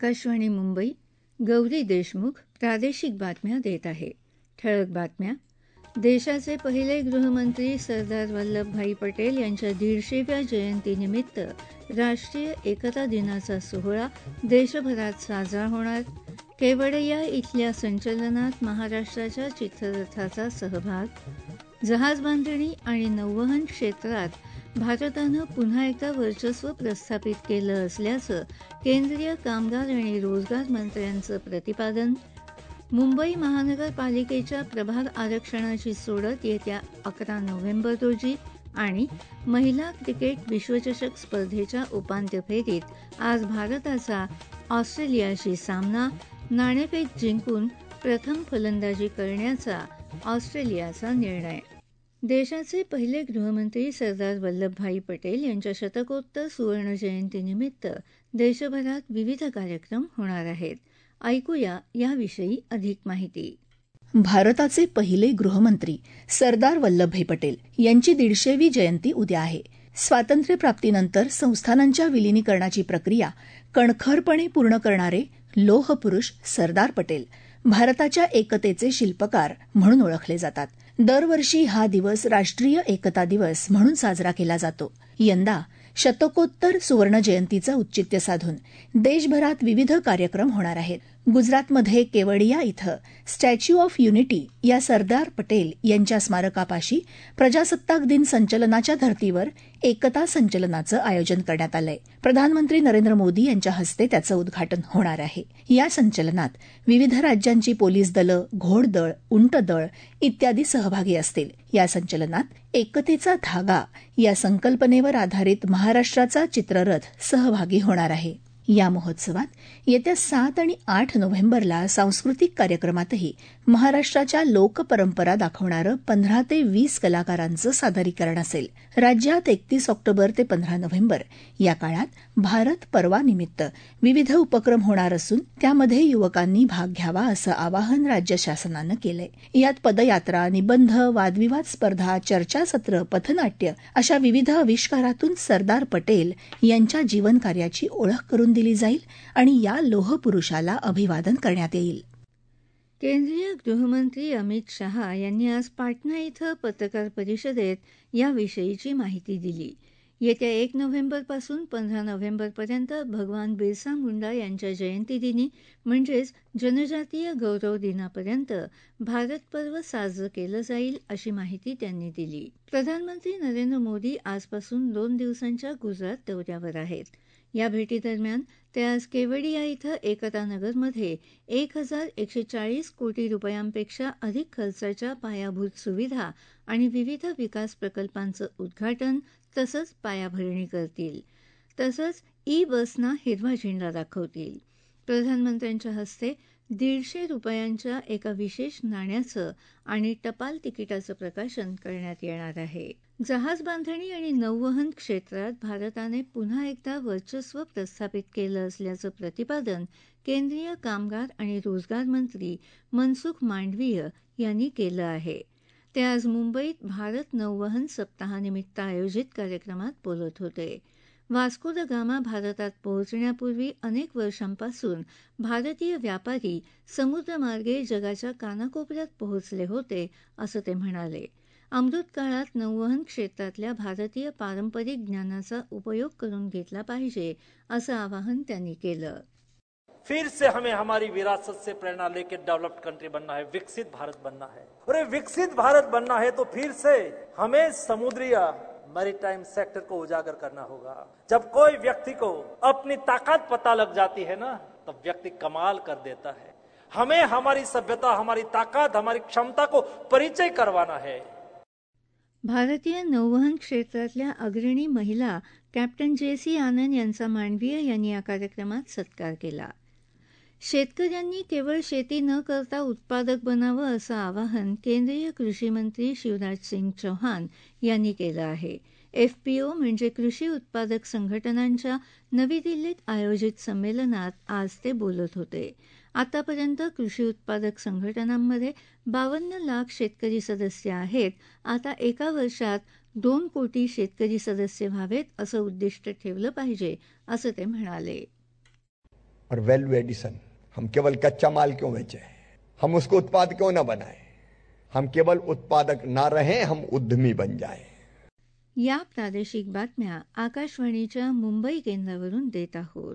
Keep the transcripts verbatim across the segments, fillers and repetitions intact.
आकाशवाणी मुंबई. गौरी देशमुख प्रादेशिक बातम्या देत आहे. ठळक बातम्या. देशाचे पहिले गृहमंत्री सरदार वल्लभभाई पटेल यांच्या दीडशेव्या जयंतीनिमित्त राष्ट्रीय एकता दिनाचा सोहळा देशभरात साजरा होणार. केवडिया इथल्या संचलनात महाराष्ट्राच्या चित्ररथाचा सहभाग. जहाजबांधणी आणि नौवहन क्षेत्रात भारतानं पुन्हा एकदा वर्चस्व प्रस्थापित केलं असल्याचं केंद्रीय कामगार आणि रोजगार मंत्र्यांचं प्रतिपादन. मुंबई महानगरपालिकेच्या प्रभाग आरक्षणाची सोडत येत्या अकरा नोव्हेंबर रोजी आणि महिला क्रिकेट विश्वचषक स्पर्धेच्या उपांत्य फेरीत आज भारताचा ऑस्ट्रेलियाशी सामना. नाणेफेक जिंकून प्रथम फलंदाजी करण्याचा ऑस्ट्रेलियाचा निर्णय. देशाचे पहिले गृहमंत्री सरदार वल्लभभाई पटेल यांच्या शतकोत्तर सुवर्णजयंतीनिमित्त देशभरात विविध कार्यक्रम होणार आहेत. ऐकूया याविषयी अधिक माहिती. भारताचे पहिले गृहमंत्री सरदार वल्लभभाई पटेल यांची दीडशेवी जयंती उद्या आहे. स्वातंत्र्यप्राप्तीनंतर संस्थानांच्या विलिनीकरणाची प्रक्रिया कणखरपणे पूर्ण करणारे लोहपुरुष सरदार पटेल भारताच्या एकतेचे शिल्पकार म्हणून ओळखले जातात. दरवर्षी हा दिवस राष्ट्रीय एकता दिवस म्हणून साजरा केला जातो. यंदा शतकोत्तर सुवर्णजयंतीचं औचित्य साधून देशभरात विविध कार्यक्रम होणार आहेत. गुजरातमध्ये केवडिया इथं स्टॅच्यू ऑफ युनिटी या सरदार पटेल यांच्या स्मारकापाशी प्रजासत्ताक दिन संचलनाच्या धर्तीवर एकता संचलनाचं आयोजन करण्यात आलंय. प्रधानमंत्री नरेंद्र मोदी यांच्या हस्ते त्याचं उद्घाटन होणार आहे. या संचलनात विविध राज्यांची पोलीस दलं, घोडदळ, उंटदळ इत्यादी सहभागी असतील. या संचलनात एकतेचा धागा या संकल्पनेवर आधारित महाराष्ट्राचा चित्ररथ सहभागी होणार आहे. या महोत्सवात येत्या सात आणि आठ नोव्हेंबरला सांस्कृतिक कार्यक्रमातही महाराष्ट्राच्या लोकपरंपरा दाखवणारं पंधरा ते वीस कलाकारांचं सादरीकरण असेल. राज्यात एकतीस ऑक्टोबर ते पंधरा नोव्हेंबर या काळात भारत पर्वानिमित्त विविध उपक्रम होणार असून त्यामध्ये युवकांनी भाग घ्यावा असं आवाहन राज्य शासनानं केलंय. यात पदयात्रा, निबंध, वादविवाद स्पर्धा, चर्चासत्र, पथनाट्य अशा विविध आविष्कारातून सरदार पटेल यांच्या जीवनकार्याची ओळख करून दिली जाईल आणि या लोहपुरुषाला अभिवादन करण्यात येईल. केंद्रीय गृहमंत्री अमित शहा यांनी आज पाटणा इथं पत्रकार परिषदेत याविषयीची माहिती दिली. येत्या एक नोव्हेंबरपासून पंधरा नोव्हेंबरपर्यंत भगवान बिरसा मुंडा यांच्या जयंतीदिनी म्हणजेच जनजातीय गौरव दिनापर्यंत भारत पर्व साजरं केलं जाईल अशी माहिती त्यांनी दिली. प्रधानमंत्री नरेंद्र मोदी आजपासून दोन दिवसांच्या गुजरात दौऱ्यावर आहेत. या भेटीदरम्यान ते आज केवडिया इथं एकता नगरमध्ये एक हजार एकशे चाळीस कोटी रुपयांपेक्षा अधिक खर्चाच्या पायाभूत सुविधा आणि विविध विकास प्रकल्पांचं उद्घाटन तसंच पायाभरणी करतील. तसंच ई बसना हिरवा झेंडा दाखवतील. प्रधानमंत्र्यांच्या हस्ते दीडशे रुपयांच्या एका विशेष नाण्याचं आणि टपाल तिकिटाचं प्रकाशन करण्यात येणार आहे. जहाजबांधणी आणि नौवहन क्षेत्रात भारताने पुन्हा एकदा वर्चस्व प्रस्थापित केलं असल्याचं प्रतिपादन केंद्रीय कामगार आणि रोजगार मंत्री मनसुख मांडवीय यांनी केलं आहे. ते आज मुंबईत भारत नौवहन सप्ताहानिमित्त आयोजित कार्यक्रमात बोलत होते. वास्को द गामा भारतात पोहोचण्यापूर्वी अनेक वर्षांपासून भारतीय व्यापारी समुद्रमार्गे जगाच्या कानाकोपऱ्यात पोहोचले होते असं ते म्हणाले. अमृतकाळात नौवहन क्षेत्रातल्या भारतीय पारंपरिक ज्ञानाचा उपयोग करून घेतला पाहिजे असं आवाहन त्यांनी केलं. फिर से हमें हमारी विरासत से प्रेरणा लेकर डेवलप्ड कंट्री बनना है, विकसित भारत बनना है. और ये विकसित भारत बनना है तो फिर से हमें समुद्री मैरीटाइम सेक्टर को उजागर करना होगा. जब कोई व्यक्ति को अपनी ताकत पता लग जाती है ना, तब व्यक्ति कमाल कर देता है. हमें हमारी सभ्यता, हमारी ताकत, हमारी क्षमता को परिचय करवाना है. भारतीय नौवहन क्षेत्रातल्या अग्रणी महिला कॅप्टन जेसी आनंद यांचा मांडवीय यांनी या कार्यक्रमात सत्कार केला. शेतकऱ्यांनी केवळ शेती न करता उत्पादक बनावं असं आवाहन केंद्रीय कृषी मंत्री शिवराज सिंग चौहान यांनी केलं आहे. एफपीओ म्हणजे कृषी उत्पादक संघटनांच्या नवी दिल्लीत आयोजित संमेलनात आज ते बोलत होते. आतापर्यंत कृषी उत्पादक संघटनांमध्ये बावन्न लाख शेतकरी सदस्य आहेत. आता एका वर्षात दोन कोटी शेतकरी सदस्य व्हावेत असं उद्दिष्ट ठेवलं पाहिजे असं ते म्हणाले. और वैल्यू एडिशन। हम केवल कच्चा माल क्यों बेचें, हम उसको उत्पाद क्यों ना बनाएं, हम केवल उत्पादक ना रहें, हम उद्यमी बन जाएं। या प्रादेशिक बातम्या आकाशवाणीच्या मुंबई केंद्रावरून देत आहोत.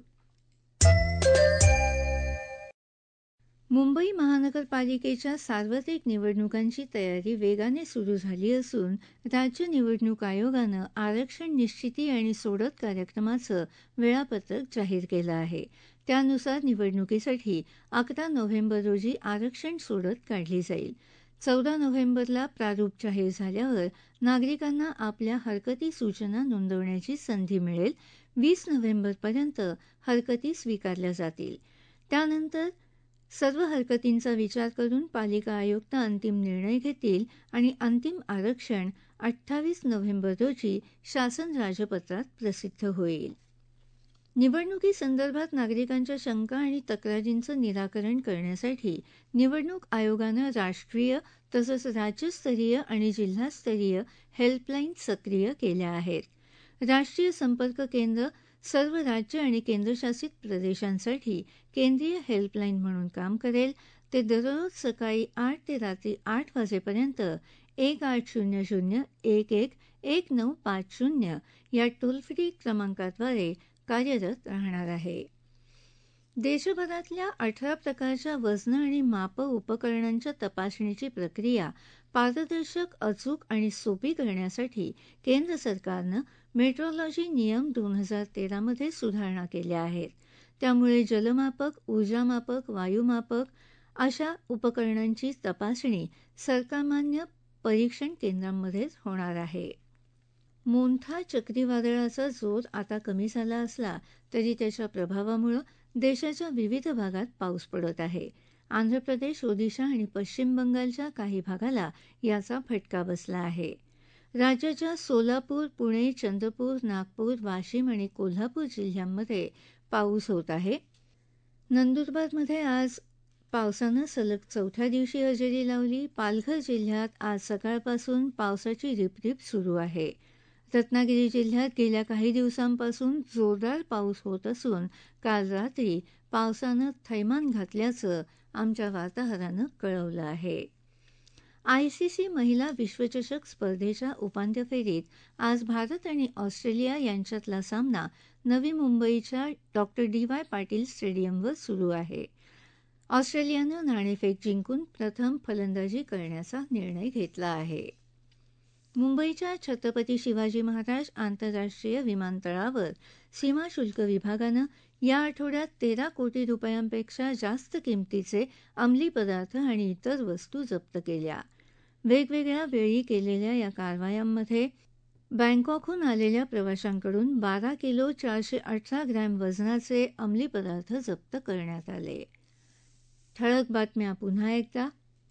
मुंबई महानगरपालिकेच्या सार्वत्रिक निवडणुकांची तयारी वेगाने सुरू झाली असून राज्य निवडणूक आयोगानं आरक्षण निश्चिती आणि सोडत कार्यक्रमाचं वेळापत्रक जाहीर केलं आहे. त्यानुसार निवडणुकीसाठी अकरा नोव्हेंबर रोजी आरक्षण सोडत काढली जाईल. चौदा नोव्हेंबरला प्रारूप जाहीर झाल्यावर नागरिकांना आपल्या हरकती सूचना नोंदवण्याची संधी मिळेल. वीस नोव्हेंबरपर्यंत हरकती स्वीकारल्या जातील. त्यानंतर सर्व हरकतींचा विचार करून पालिका आयुक्त अंतिम निर्णय घेतील आणि अंतिम आरक्षण अठ्ठावीस नोव्हेंबर रोजी शासन राजपत्रात प्रसिद्ध होईल. निवडणुकीसंदर्भात नागरिकांच्या शंका आणि तक्रारींचं निराकरण करण्यासाठी निवडणूक आयोगानं राष्ट्रीय तसंच राज्यस्तरीय आणि जिल्हास्तरीय हेल्पलाईन सक्रिय केल्या आहेत. राष्ट्रीय संपर्क केंद्र सर्व राज्य आणि केंद्रशासित प्रदेशांसाठी केंद्रीय हेल्पलाईन म्हणून काम करेल. ते दररोज सकाळी आठ ते रात्री आठ वाजेपर्यंत एक आठ शून्य शून्य एक एक एक नऊ पाच शून्य या टोल फ्री क्रमांकाद्वारे कार्यरत राहणार आहे. देशभरातल्या अठरा प्रकारच्या वजनं आणि माप उपकरणांच्या तपासणीची प्रक्रिया पारदर्शक, अचूक आणि सोपी करण्यासाठी केंद्र सरकारनं मेट्रोलॉजी नियम दोन हजार तेरामध्ये सुधारणा केल्या आहेत. त्यामुळे जलमापक, ऊर्जामापक, वायुमापक अशा उपकरणांची तपासणी सरकारमान्य परीक्षण केंद्रांमध्येच होणार आहे. मोन्था चक्रीवादळाचा जोर आता कमी झाला असला तरी त्याच्या प्रभावामुळे देशाच्या विविध भागात पाऊस पडत आहे. आंध्र प्रदेश, ओदिशा आणि पश्चिम बंगालच्या काही भागाला याचा फटका बसला आहे. राज्याच्या सोलापूर, पुणे, चंद्रपूर, नागपूर, वाशिम आणि कोल्हापूर जिल्ह्यांमध्ये पाऊस होत आहे. नंदुरबारमध्ये आज पावसानं सलग चौथ्या दिवशी हजेरी लावली. पालघर जिल्ह्यात आज सकाळपासून पावसाची रिपरिप सुरू आहे. रत्नागिरी जिल्ह्यात गेल्या काही दिवसांपासून जोरदार पाऊस होत असून काल रात्री पावसानं थैमान घातल्याचं आमच्या वार्ताहरानं कळवलं आहे. आयसीसी महिला विश्वचषक स्पर्धेच्या उपांत्य फेरीत आज भारत आणि ऑस्ट्रेलिया यांच्यातला सामना नवी मुंबईच्या डॉ डी वाय पाटील स्टेडियमवर सुरू आहे. ऑस्ट्रेलियानं नाणेफेक जिंकून प्रथम फलंदाजी करण्याचा निर्णय घेतला आहे. मुंबईच्या छत्रपती शिवाजी महाराज आंतरराष्ट्रीय विमानतळावर सीमाशुल्क विभागानं या आठवड्यात तेरा कोटी रुपयांपेक्षा जास्त किमतीचे अंमली पदार्थ आणि इतर वस्तू जप्त केल्या. वेगवेगळ्या वेळी केलेल्या या कारवायांमध्ये बँकॉकहून आलेल्या प्रवाशांकडून बारा किलो चारशे अठरा ग्रॅम वजनाचे अंमली पदार्थ जप्त करण्यात आले. ठळक बातम्या पुन्हा एकदा.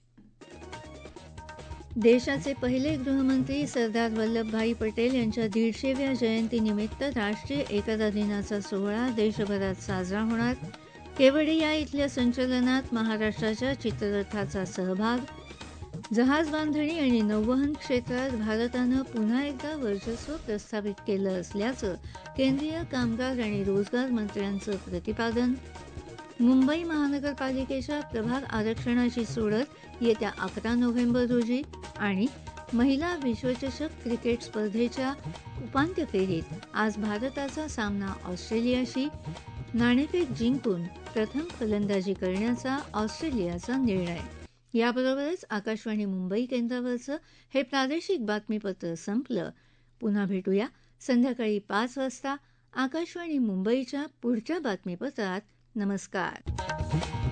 देशाचे पहिले गृहमंत्री सरदार वल्लभभाई पटेल यांच्या दीडशेव्या जयंतीनिमित्त राष्ट्रीय एकता दिनाचा सोहळा देशभरात साजरा होणार. केवडिया इथल्या संचलनात महाराष्ट्राच्या चित्ररथाचा सहभाग. जहाज बांधणी आणि नौवहन क्षेत्रात भारतानं पुन्हा एकदा वर्चस्व प्रस्थापित केलं असल्याचं केंद्रीय कामगार आणि रोजगार मंत्र्यांचं प्रतिपादन. मुंबई महानगरपालिकेच्या प्रभाग आरक्षणाची सोडत येत्या अकरा नोव्हेंबर रोजी आणि महिला विश्वचषक क्रिकेट स्पर्धेच्या उपांत्य फेरीत आज भारताचा सामना ऑस्ट्रेलियाशी. नाणेफेक जिंकून प्रथम फलंदाजी करण्याचा ऑस्ट्रेलियाचा निर्णय. याबरोबरच आकाशवाणी मुंबई केंद्रावरचं हे प्रादेशिक बातमीपत्र संपलं. पुन्हा भेटूया संध्याकाळी पाच वाजता आकाशवाणी मुंबईच्या पुढच्या बातमीपत्रात. नमस्कार.